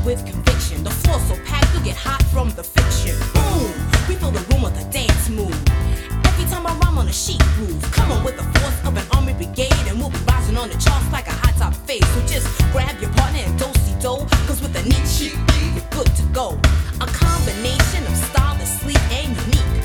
with conviction. The floor so packed, you get hot from the fiction. Boom! We fill the room with a dance move. Every time I rhyme on a sheet groove, come on with the force of an army brigade, and we'll be rising on the charts like a hot top fade. So just grab your partner and do-si-do, cause with a neat sheet, you're good to go. A combination of style that's sleek and unique.